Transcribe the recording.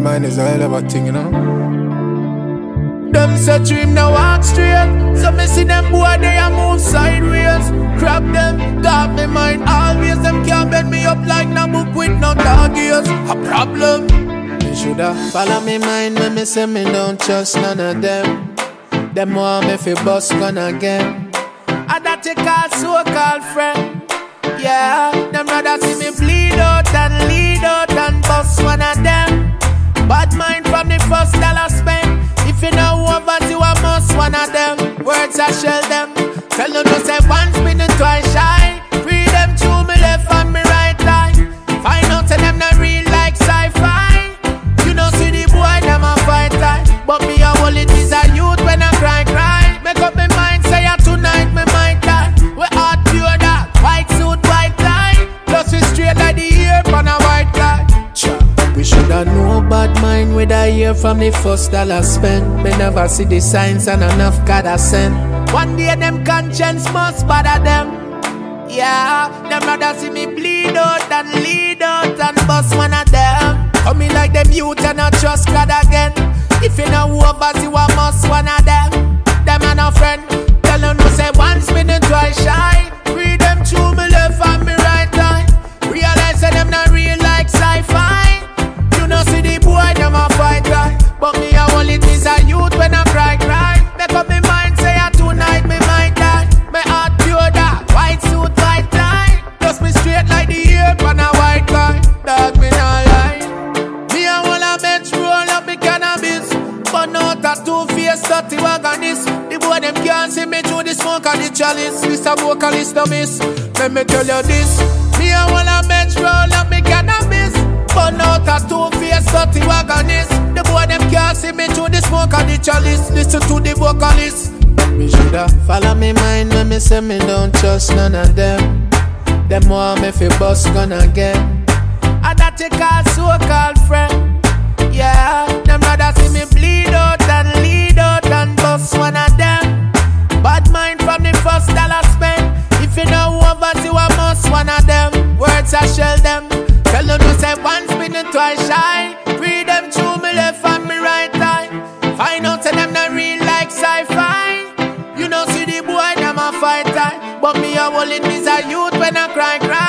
mind is a hell of a thing, you know. Them say dream now walk straight. So me see them boy they a move sideways. Crap them, got me mind always. Them can't bend me up like no book with no dog ears. A problem. Me shoulda follow me mind when me say me don't trust none of them. Them want me fi bust gun again. And that you call so-called friend. Yeah, them rather see me bleed out and lead out and bust one of them. Bad mind from the first dollar spent. If you know over you a must one of them. Words I shell them. Tell them to say once minute twice shy. Free them to me left and me right eye. Find out to them not real like sci-fi. You know see the boy them a fight time. But me a hold it is a youth when I cry. Make up my mind say ya tonight me might die. We hard pure that. White suit, white tie. Plus we straight like the ear on a white guy. We shoulda know bad mind with a year from the first dollar spent. Me never see the signs and enough God I send. One day them conscience must bother them. Yeah, them rather see me bleed out and lead out and bust one of them. Coming like them youth and not trust God again. If you know over you a must one of them. Them and a friend. Tell them no say once minute twice shy. Free them through me left and me right eye. Realize that them not real like sci-fi. You know see the boy them a fight right. But me a hold it is a youth when I cry. Make up me mind say a tonight me might die. Me heart pure that white suit white tie. Just me straight like the ear on a white guy. Dog me not lie. Me a hold a bench roll up me cannabis. But not a two-faced 30 wagonist. The boy them can't see me through the smoke and the chalice. Mr. Vocalist no miss. Let me tell you this. Me a hold a bench roll up me cannabis. But not a two-faced 30 wagonist. The boy them can't see me through the smoke and the chalice. Listen to the vocalist. Me shoulda follow me mind when me say me don't trust none of them. Them want me fi bust gun again. And that you call so-called friend. Yeah, them rather see me bleed out and lead out and bust one of them. Bad mind from the first dollar spent. If you know over you a must one of them. Words I shell them. Tell them to say once minute twice shy. Free them through me left and me right eye. Find out to them not real like sci-fi. You know see the boy them a fight time. But me a hold it is a youth when I cry.